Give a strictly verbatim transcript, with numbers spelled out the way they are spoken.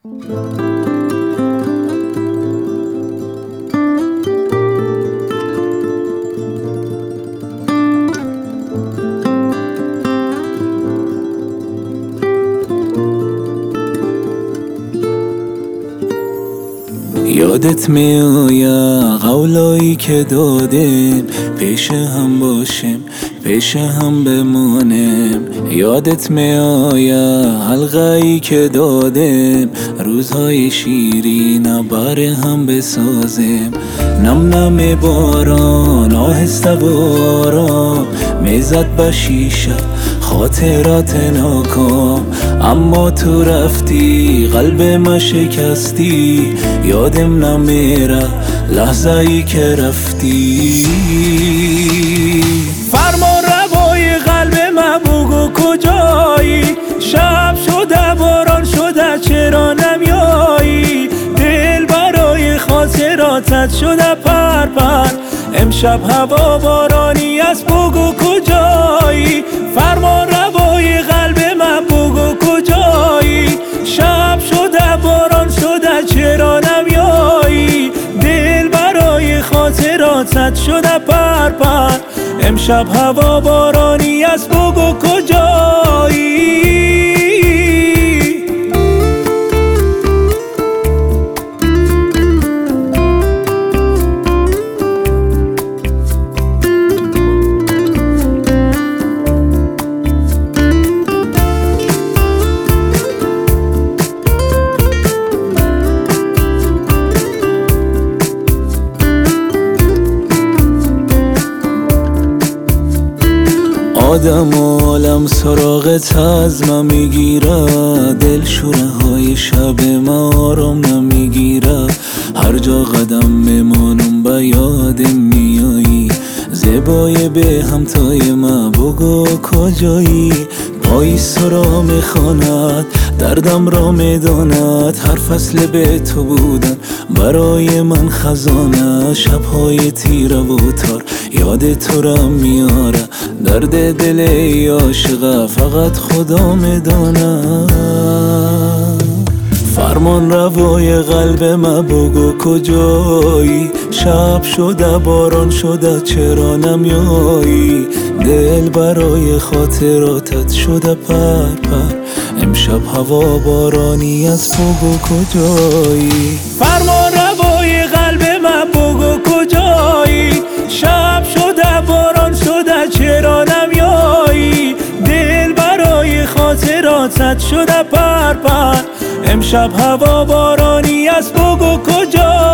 یادت میآید قولایی که دادم، پیش هم باشیم پیش هم بمانم. یادت میآید حلقه‌ای که دادم، روزهای شیرین بر هم بسازیم. نم نم باران آهسته و آرام میزد به شیشه خاطرات ناکام. اما تو رفتی قلب ما شکستی، یادم نمیره لحظه ای که رفتی. فرمان روای قلب من بگو کجایی، شب شده باران شده چرا نمیایی. دل برای خاطراتت شده پر پر، امشب هوا بارانی است بگو کجایی. فرمان روای قلب من بگو کجایی، شب شده باران شده چرا نمیایی. دل برای خاطراتت شده پر پر، امشب هوا بارانی است بگو کجایی. آدم عالم سراغت از من میگیره، دل شوره های شب ما آرام نمیگیره. هر جا قدم میمانم به یادم میایی، زیبای به همتای ما بگو کجایی. پای سرا میخواند دردم را میداند، هر فصل به تو بودن برای من خزانه. شبهای تیره و تار یاد تو را میاره، درد دل ای عاشقه فقط خدا میداند. فرمان روای قلب ما بگو کجایی، شب شده باران شده چرا نمیایی. دل برای خاطراتت شده پر پر، امشب هوا بارانی است بگو کجایی. فرمان روای قلب من بگو کجایی، شب شده باران شده چرا نمیایی. دل برای خاطراتت شده پر پر، امشب هوا بارانی است بگو کجایی.